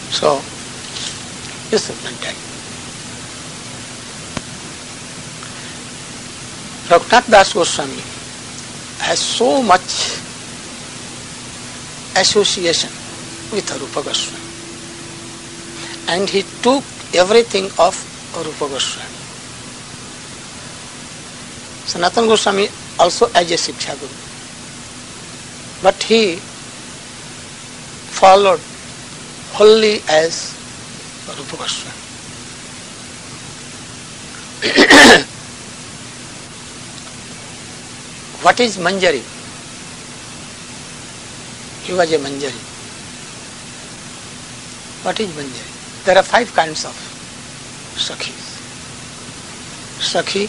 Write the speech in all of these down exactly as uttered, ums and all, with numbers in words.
So, this is maintained. Raghunath Das Goswami has so much association with Rupa Goswami, and he took everything of Rupa Goswami. Sanatana Goswami also as a Siksha Guru, but he followed wholly as Rupa Goswami. What is Manjari? He was a Manjari. What is Manjari? There are five kinds of Sakhis. Sakhi,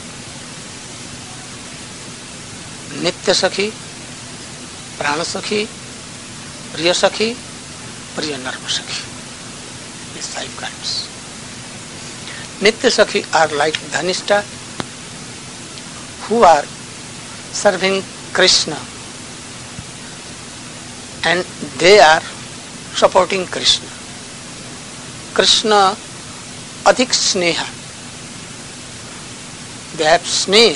Nitya Sakhi, Prana Sakhi, Priya Sakhi, Priya Narma Sakhi. These five kinds. Nitya Sakhi are like Dhanishta, who are serving Krishna, and they are supporting Krishna. Krishna adhik sneha. They have sneha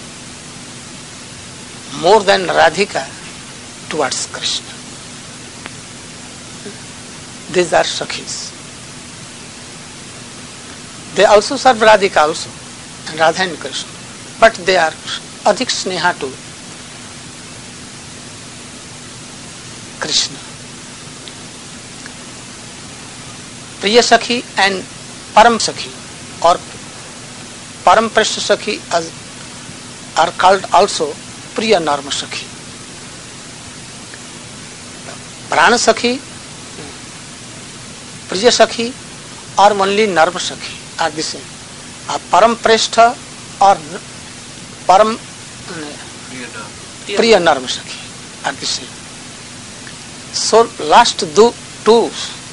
more than Radhika towards Krishna. These are Sakhis. They also serve Radhika also, and Radha and Krishna, but they are adhik sneha to Krishna. Priya Sakhi and Param Sakhi or Param Prashta Sakhi as are called also Priya Narma Sakhi. Prana Sakhi, Priya Sakhi or only Narma Sakhi are the same. A Param Prashta or Param Priya Narma Sakhi are the same. So last do, two,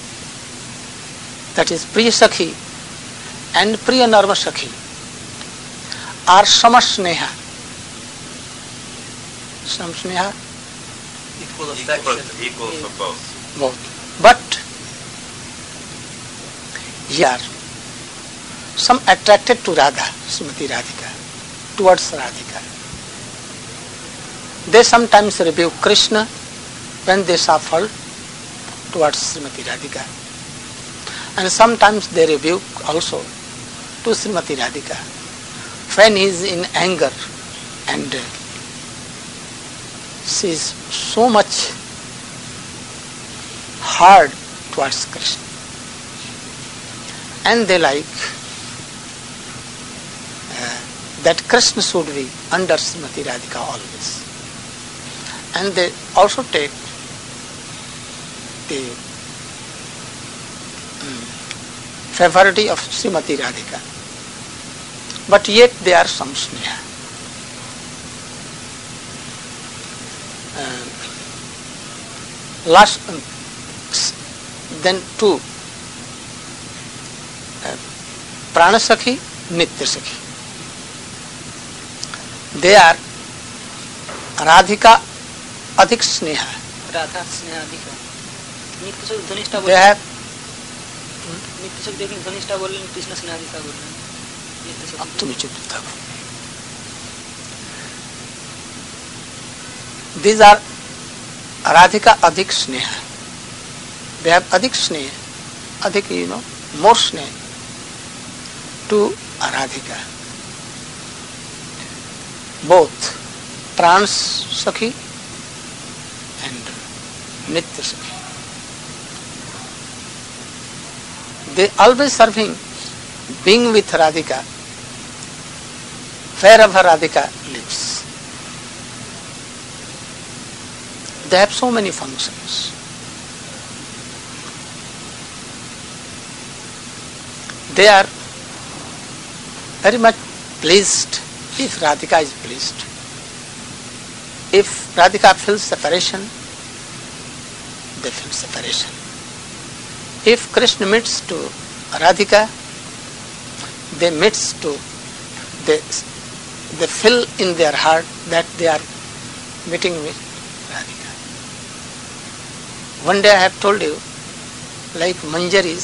that is Priya Sakhi and Priya Narma Sakhi, are Samasneha. Samasneha? Equal affection. Equal for both. Both. But here, some attracted to Radha, Srimati Radhika, towards Radhika. They sometimes rebuke Krishna when they suffer towards Srimati Radhika. And sometimes they rebuke also to Srimati Radhika when he is in anger and she is so much hard towards Krishna. And they like uh, that Krishna should be under Srimati Radhika always. And they also take the um, favority of Srimati Radhika. But yet they are samsneha. Uh, last, um, then two, uh, Prana Sakhi, Nitya Sakhi. They are Radhika adhik sneha. Radha sneha adhika. Nitya Sakhi Dhanishta They have Nitya Sakhi देखिए Dhanishta बोल रहे हैं, Krishna sneha adhika बोल रहे हैं. अब तुम्हें चुप था. These are Radhika adhik sneha. They have adhik sneha, adhik, you know, more sneha to Radhika. Both Pran Sakhi and Nitya Sakhi. They always serving, being with Radhika, wherever Radhika lives. They have so many functions. They are very much pleased if Radhika is pleased. If Radhika feels separation, they feel separation. If Krishna meets to Radhika, they meets to, they, they feel in their heart that they are meeting with Radhika. One day I have told you like Manjaris,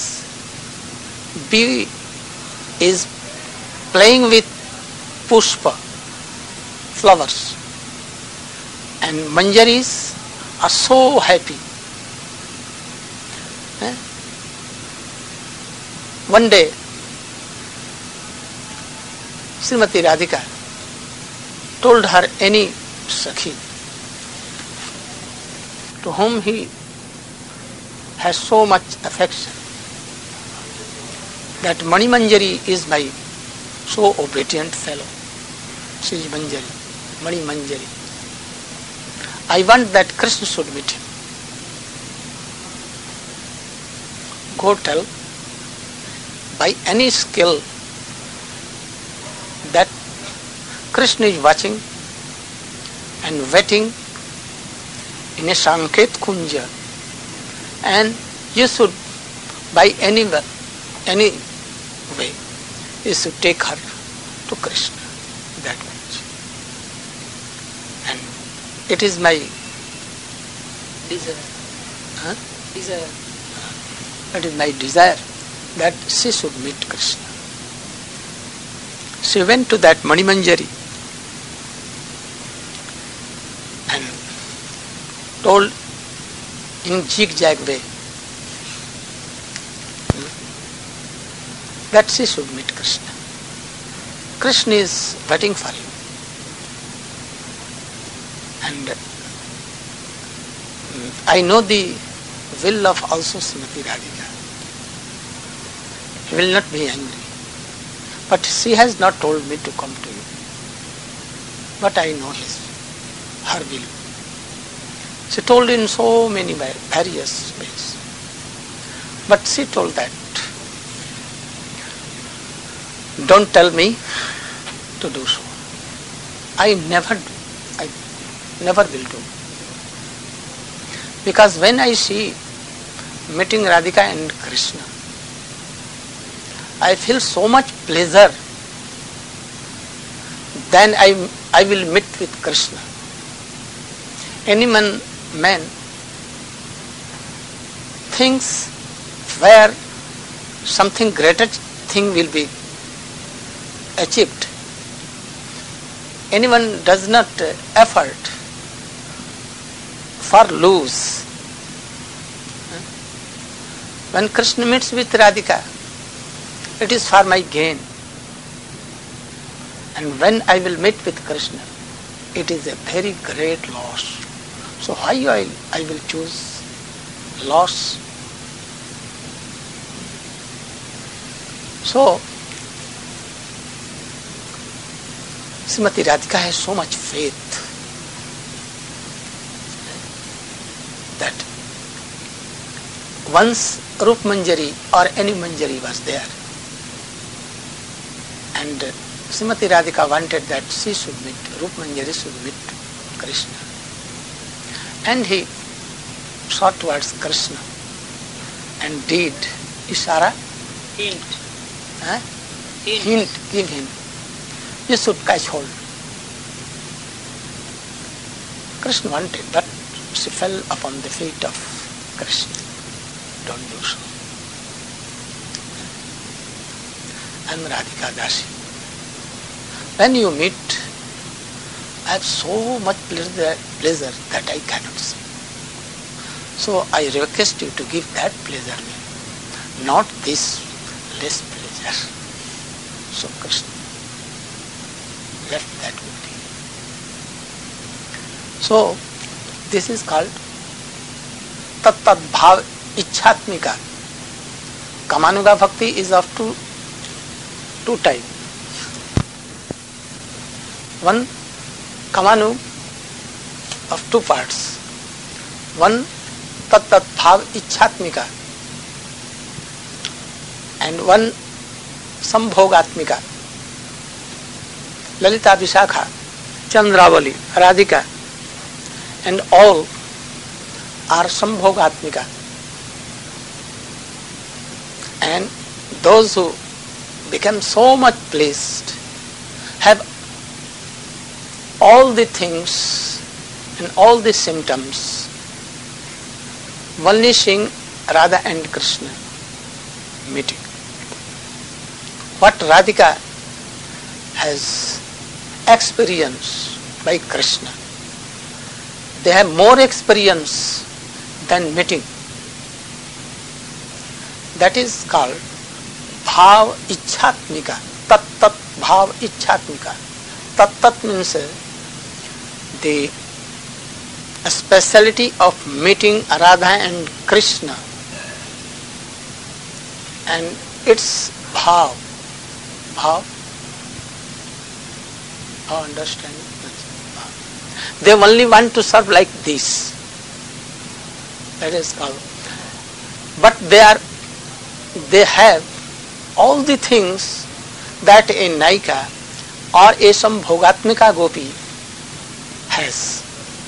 B is playing with pushpa, flowers, and Manjaris are so happy. Eh? One day, Srimati Radhika told her any Sakhi to whom he has so much affection that Mani Manjari is my so obedient fellow. She is Manjari, Mani Manjari. I want that Krishna should meet him. Go tell by any skill that Krishna is watching and waiting in a Sanket Kunja, and you should by any way, any way you should take her to Krishna that much. And it is my Desire. huh? Desire. it is my desire that she should meet Krishna. She went to that Mani Manjari and told in zigzag way that she should meet Krishna. Krishna is waiting for you. And I know the will of also Srimati Radhika. He will not be angry. But she has not told me to come to you. But I know his, her will. She told in so many various ways. But she told that, don't tell me to do so. I never do. I never will do. Because when I see meeting Radhika and Krishna, I feel so much pleasure. Then I, I will meet with Krishna. Any man, man thinks where something greater thing will be achieved. Anyone does not effort for lose. When Krishna meets with Radhika, it is for my gain. And when I will meet with Krishna, it is a very great loss. So why I, I will choose loss? So, Srimati Radhika has so much faith that once Rup Manjari or any Manjari was there, and Srimati Radhika wanted that she should meet, Rup Manjari should meet Krishna. And he sought towards Krishna and did Ishara, Hint. huh? Hint. hint, give him. You should catch hold. Krishna wanted, but she fell upon the feet of Krishna. Don't do so. I am Radhika Dasi. When you meet, I have so much pleasure, pleasure that I cannot say. So I request you to give that pleasure me, not this less pleasure. So Krishna left that with him. So this is called tat tat bhav ichatmika. Kamanuga bhakti is of two two types. One kamanu of two parts. One tat tat bhav ichatmika and one sambhogatmika. Lalita Vishakha, Chandravali, Radhika, and all are sambhogatmika. And those who become so much pleased have all the things and all the symptoms vanishing Radha and Krishna meeting. What Radhika has experienced by Krishna, they have more experience than meeting. That is called bhav ichatmika. Tat tat bhav ichatmika. Tat tat means the speciality of meeting Radha and Krishna, and its bhav. Bhav? Bhav, understand? They only want to serve like this. That is called. But they are, they have all the things that a Naika or a some Bhogatmika Gopi has.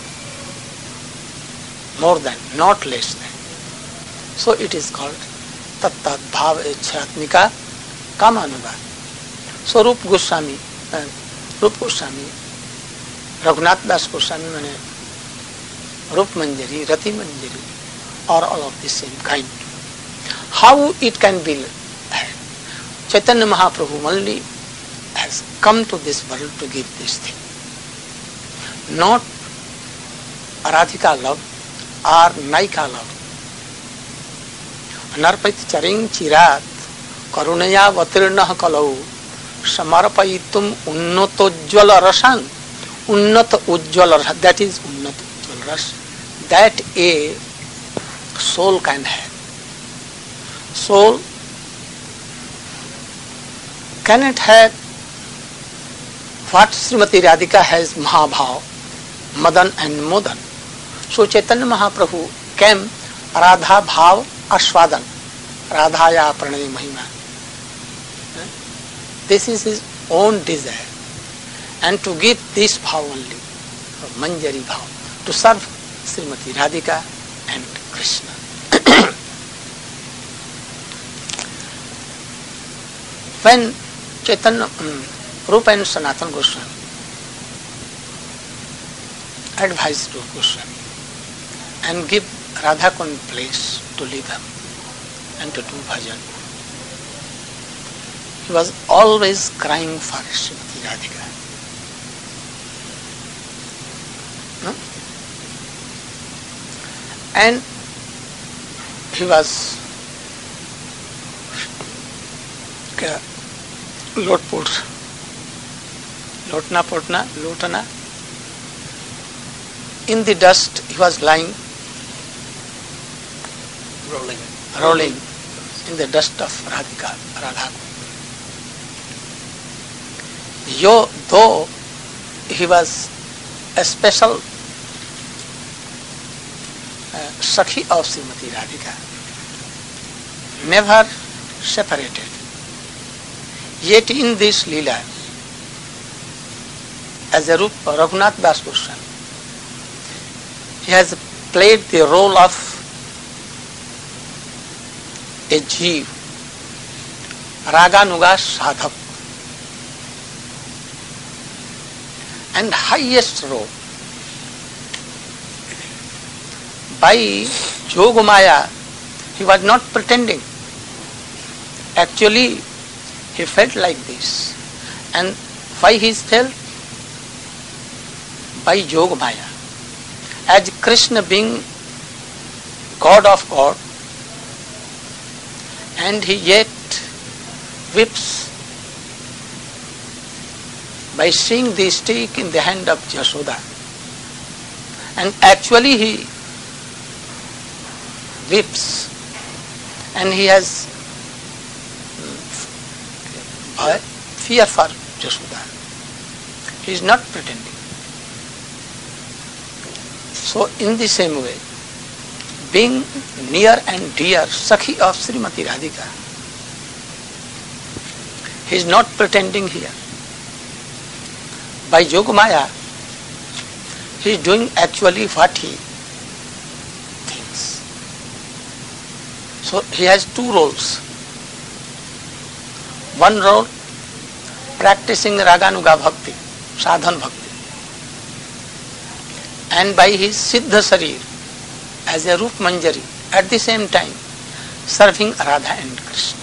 More than, not less than. So it is called Tat Tat Bhav Ichatmika Kamanuga. So Rup Goswami, uh, Rup Goswami, Raghunath Das Goswami, mane Rup Manjari, Rati Manjari, are all of the same kind. How it can be? Chaitanya Mahaprabhu only has come to this world to give this thing. Not Radhika love or Naika love. Anarpait charing chirat karunaya vatirnah kalau samarpayitum unnato ujjwala rasang. Unnata ujjwala rasang. That is unnata ujjwala rasang. That a soul can have. Soul cannot have what Srimati Radhika has, Mahabhav, Madan and Modan. So Chaitanya Mahaprabhu came Radha Bhav Ashwadan, Radhaya Pranay Mahima. This is his own desire. And to give this bhav only, Manjari bhav, to serve Srimati Radhika and Krishna. When Chaitanya, um, Rupa and Sanatana Goswami advised Rupa Goswami and give Radha Kund place to live him and to do bhajan, he was always crying for Srimati Radhika. No? And he was uh, Lotpur, Lotna Potna, Lotana. In the dust he was lying, rolling, rolling in the dust of Radhika, Radha. Yo, though he was a special uh, Sakhi of Srimati Radhika, never separated. Yet in this Leela, as a Rupa Raghunath Das Goswami, he has played the role of a Jeev, Raganuga Sadhak, and highest role. By Yogamaya, he was not pretending. Actually, he felt like this. And why he felt? By Yogamaya. As Krishna being God of God, and he yet weeps by seeing the stick in the hand of Yashoda. And actually he weeps, and he has uh, fear for Yashoda. He is not pretending. So in the same way, being near and dear Sakhi of Srimati Radhika, he is not pretending here. By Yogamaya, he is doing actually what he thinks. So he has two roles. One role, practicing Raganuga Bhakti, Sadhan Bhakti. And by his Siddha Sarir, as a Rup Manjari, at the same time, serving Radha and Krishna.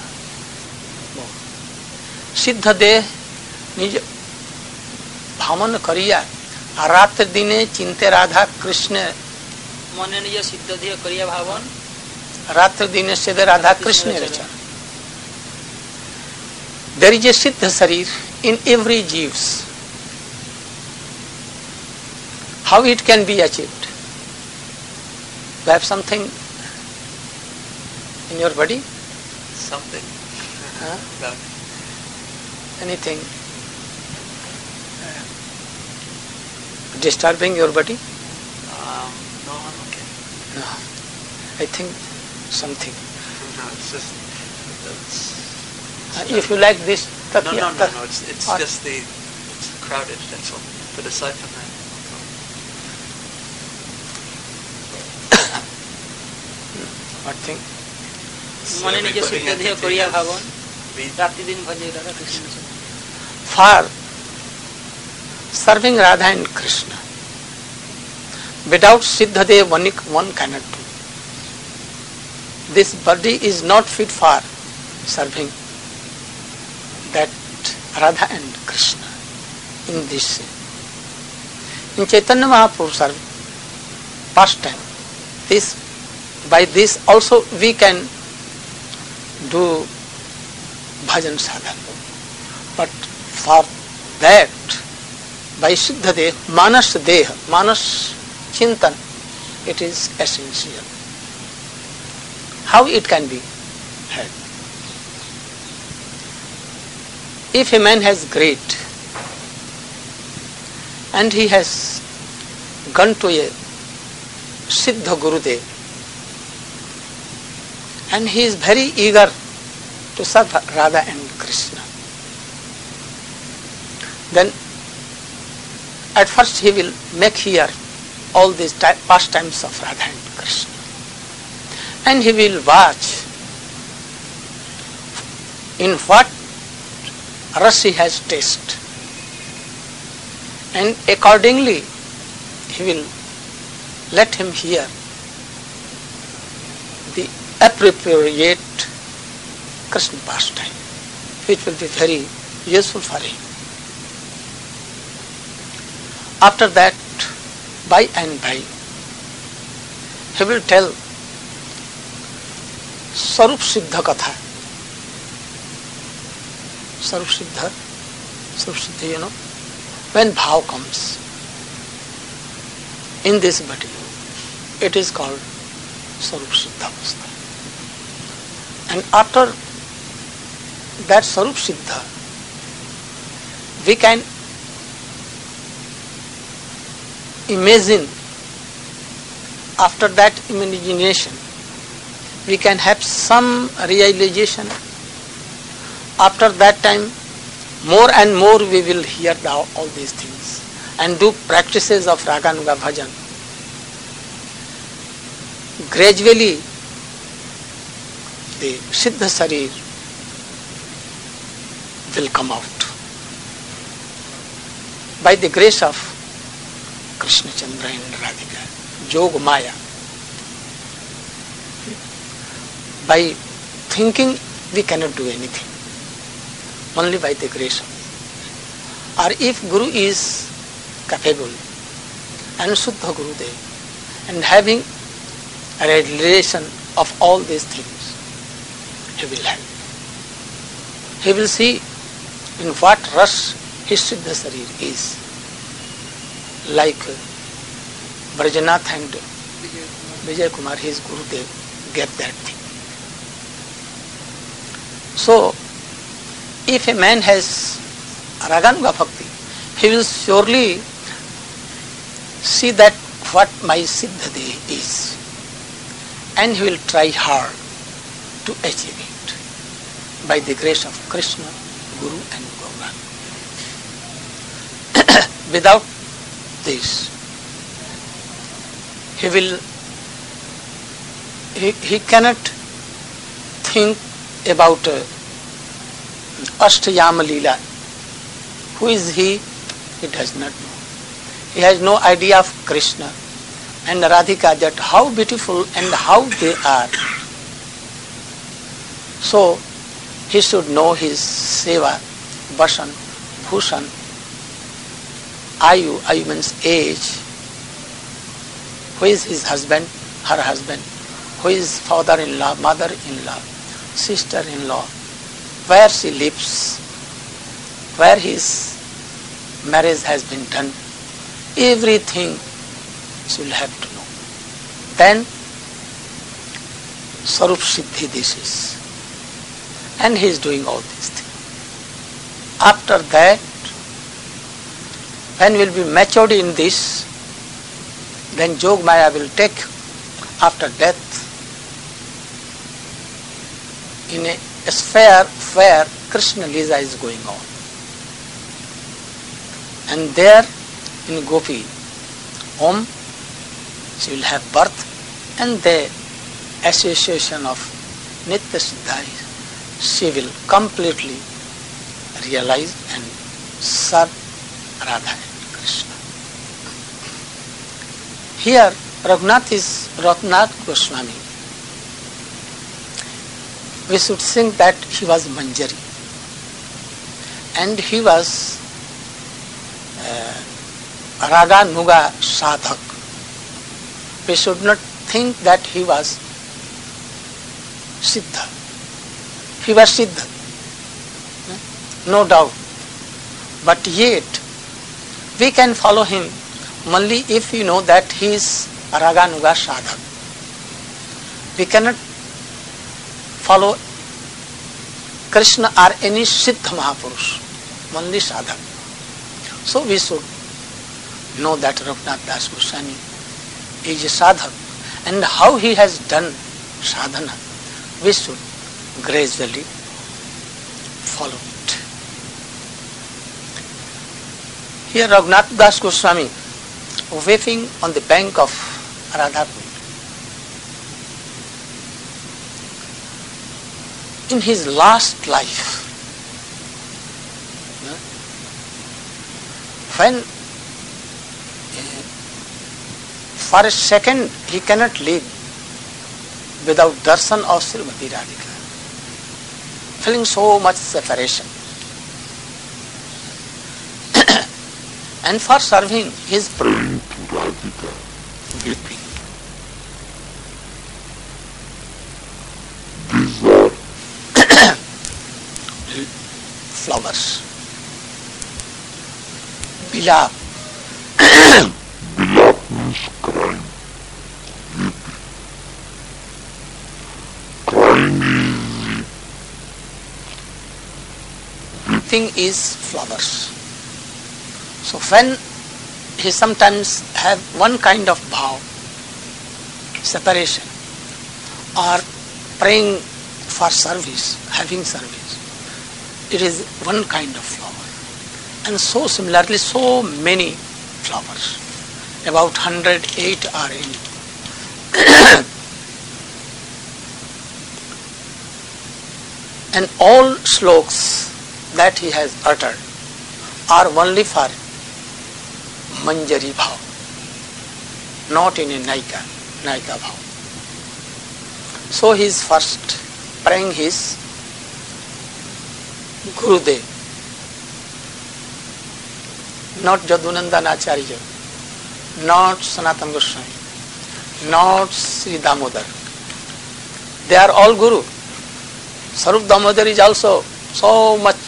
सिद्ध देह निज भामन करिया रात दिने चिंते राधा कृष्ण मने निज सिद्ध देह करिया भावन रात दिने सिद्ध राधा कृष्ण रचना. There is a siddha sarir in every jeeves. How it can be achieved? You have something in your body? Something. Huh? No. Anything uh, disturbing your body? Um, no, I'm okay. No. I think something. No, it's just, it's, Uh, if you like this, no, takiya, no, no, tak- no, it's, it's or- just the, it's crowded, that's all. But aside from that, what thing? so मने निज everybody सिद्ध at देह the करिया tables भावन read- रात्रि दिन भजे राधा कृष्ण से. For serving Radha and Krishna, without Siddhadev one, one cannot do. This body is not fit for serving that Radha and Krishna in this. In Chaitanya Mahaprabhu's pastime, this by this also we can do bhajan sadhana. But for that, by Siddhadev, Manas Deha, Manas Chintan, it is essential. How it can be had? If a man has great and he has gone to a Siddha Gurudev and he is very eager to serve Radha and Krishna, then at first he will make here all these pastimes of Radha and Krishna, and he will watch in what rasa he has tasted, and accordingly he will let him hear the appropriate Krishna pastime, which will be very useful for him. After that, by and by, he will tell Sarup Siddha Katha. Sarup Siddha, Sarup Siddha, you know, when bhav comes in this body, it is called Sarup Siddha Avastha. And after that Sarup Siddha, we can imagine, after that imagination, we can have some realization. After that time, more and more we will hear the, all these things and do practices of Raganuga Bhajan. Gradually, the Siddha Sarir will come out by the grace of Krishna Chandra and Radhika, Jog Maya. By thinking we cannot do anything, only by the grace of. Or if Guru is capable and Suddha Gurudev and having a realization of all these things, he will help. He will see in what rush his Siddha Sarir is. Like Brajanath and Vijay Kumar, his Gurudev, get that thing. So, if a man has Raganuga Bhakti, he will surely see that what my Siddha Deha is, and he will try hard to achieve it by the grace of Krishna, Guru and Gauranga. Without this, he will, he, he cannot think about uh, Ashtayama Leela. Who is he? He does not know. He has no idea of Krishna and Radhika, that how beautiful and how they are. So he should know his seva, vasan, bhushan, ayu, ayu means age, who is his husband, her husband, who is father-in-law, mother-in-law, sister-in-law, where she lives, where his marriage has been done, everything she will have to know. Then Sarup Siddhi this is. And he is doing all these things. After that, when we will be matured in this, then Jog Maya will take after death in a sphere where Krishna Lila is going on. And there in Gopi home she will have birth, and the association of Nitya Siddha she will completely realize and serve Radha and Krishna. Here Raghunath is Raghunath Goswami. We should think that he was Manjari and he was uh, Raga Nuga Sadhak. We should not think that he was Siddha. He was Siddha, no doubt. But yet, we can follow him only if we know that he is Raganuga Sadhak. We cannot follow Krishna or any Siddha Mahapurush, only Sadhak. So we should know that Raghunath Das Goswami is a Sadhak, and how he has done sadhana, we should gradually follow it. Here Raghunath Das Goswami weeping on the bank of Radhakund. In his last life, when for a second he cannot live without darshan of Srimati Radhika, feeling so much separation. And for serving his praying to Radhika, weeping. These are flowers. Bilap. Bilap means crying. Crying is weeping is flowers. So when he sometimes have one kind of bhav, separation, or praying for service, having service, it is one kind of flower. And so similarly, so many flowers, about one hundred eight are in. And all sloks that he has uttered are only for Manjari bhav, not in a Naika, Naika bhav. So he is first praying his Gurudev, not Jadunandan Acharya, not Sanatana Goswami, not Sri Damodar. They are all Guru. Sarup Damodar is also so much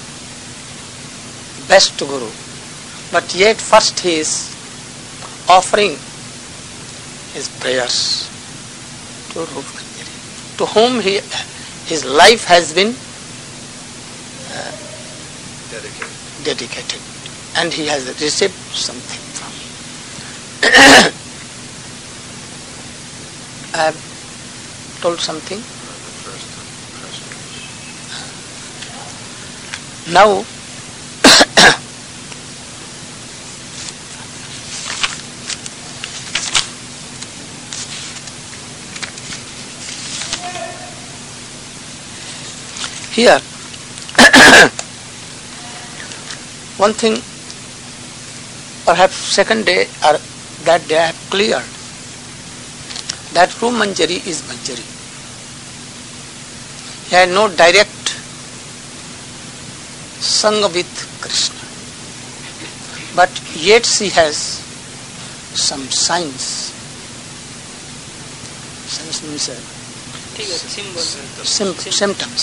best Guru. But yet first he is offering his prayers to Rup Manjari, to whom he, his life has been uh, dedicated. dedicated. And he has received something from him. I have told something. Now, here, one thing, perhaps second day or that day I have cleared that Rup Manjari is Manjari. He had no direct sung with Krishna. But yet she has some signs. Signs means uh, ठीक है symbol sim- symptoms.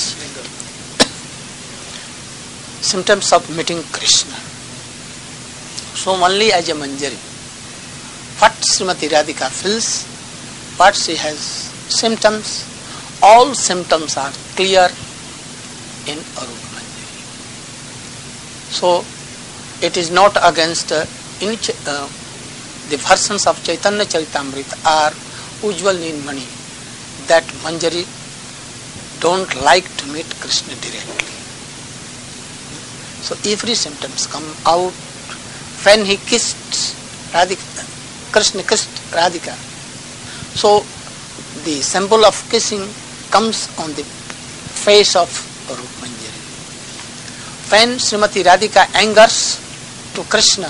Symptoms of meeting Krishna. So only as a Manjari, what Srimati Radhika feels, what she has symptoms, all symptoms are clear in Arup Manjari. So it is not against uh, in, uh, the versions of Chaitanya Charitamrita are usually in Mani that Manjari don't like to meet Krishna directly. So every symptoms come out when he kissed Radhika, Krishna kissed Radhika. So the symbol of kissing comes on the face of Arup Manjari. When Srimati Radhika angers to Krishna,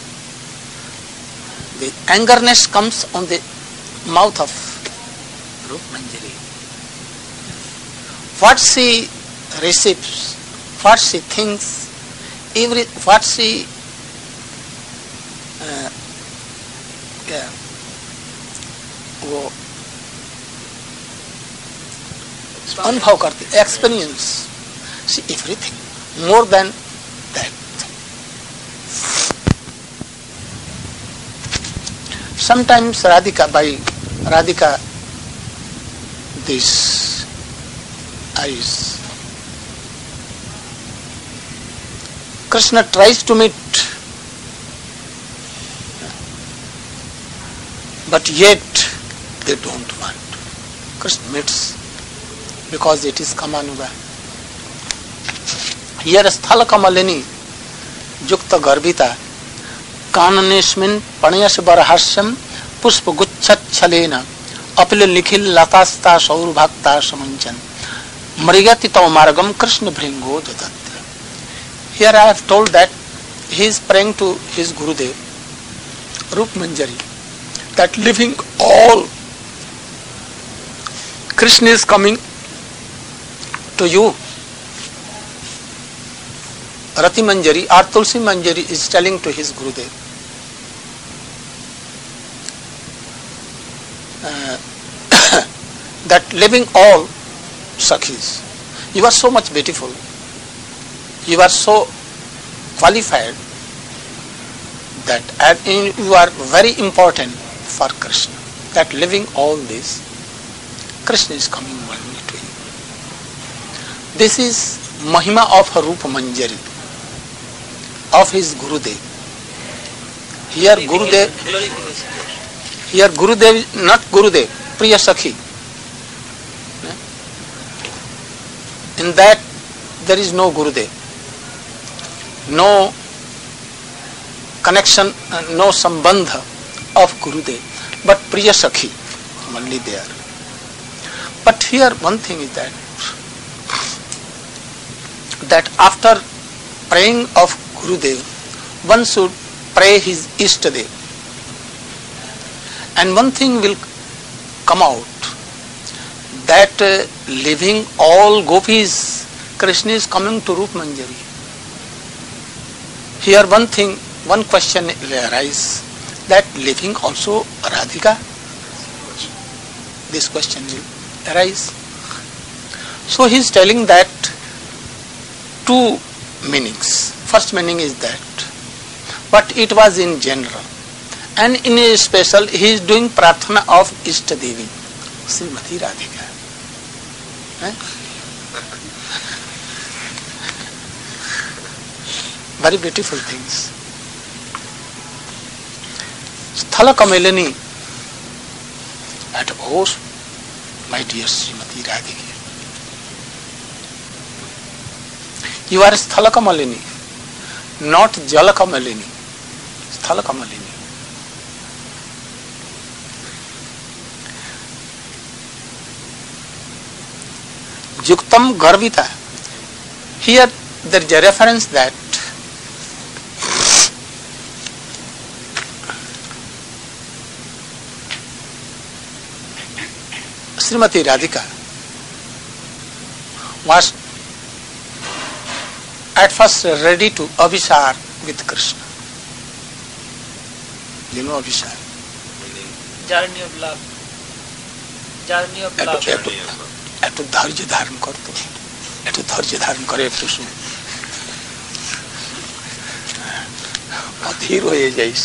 the angerness comes on the mouth of Arup Manjari. What she receives, what she thinks, every what she uh, yeah, वो अनुभव करती, experience, see everything more than that. Sometimes Radhika, by Radhika, these eyes, Krishna tries to meet, but yet they don't want. Krishna meets because it is Kamanuga. Here Sthala Kamalini Yukta Garbita Kananesmin Panayas Barahasam Pushpa Guchat Chalena Apil Nikhil Latasta Saur Bhakta Samanchan Marigati Tau Margam Krishna Bringo Jadatya. Here I have told that he is praying to his Gurudev Rup Manjari that living all Krishna is coming to you. Rati Manjari or Tulsi Manjari is telling to his Gurudev, uh, that living all Sakhis, you are so much beautiful, you are so qualified that and you are very important for Krishna, that living all this, Krishna is coming only to you. This is Mahima of Rupa Manjari, of his Gurudev. Here Gurudev, here Gurudev, not Gurudev, Priya Sakhi. In that there is no Gurudev, no connection, no sambandha of Gurudev, but Priya Sakhi only there. But here one thing is that that after praying of Gurudev, one should pray his Ishtadev. And one thing will come out, that uh, living all gopis, Krishna is coming to Rup Manjari. Here one thing, one question will arise, that living also Radhika? This question will arise. So he is telling that two meanings. First meaning is that, but it was in general, and in a special he is doing prarthana of Ishtadevi, Srimati Radhika. Eh? Very beautiful things. Sthala Kamalini at oh, my dear Srimati Radhika. You are Sthala Kamalini, not Jala Kamalini. Sthala Kamalini. Yuktam Garvita. Here there is a reference that Srimati Radhika was at first ready to abhisar with Krishna. You know abhisar? Journey of love. Journey of love. একটু একটু ধৈর্য ধারণ করতো, একটু ধৈর্য ধারণ করে একটু শুন, অধীর হয়ে যাইস।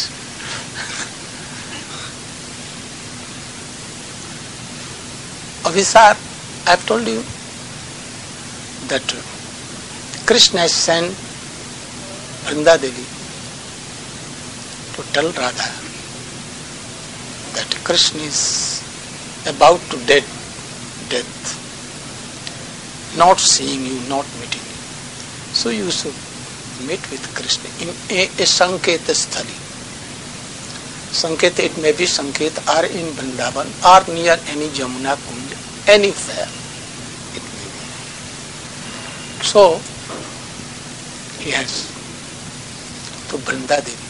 Abhisar, I have told you that Krishna has sent Vrinda Devi to tell Radha that Krishna is about to dead, death, not seeing you, not meeting you. So you should meet with Krishna in a, a Sanketa Sthali. Sanketa, it may be Sanketa or in Vrindavan or near any Jamuna Kunja, anywhere it may be. So, he has to Vrinda Devi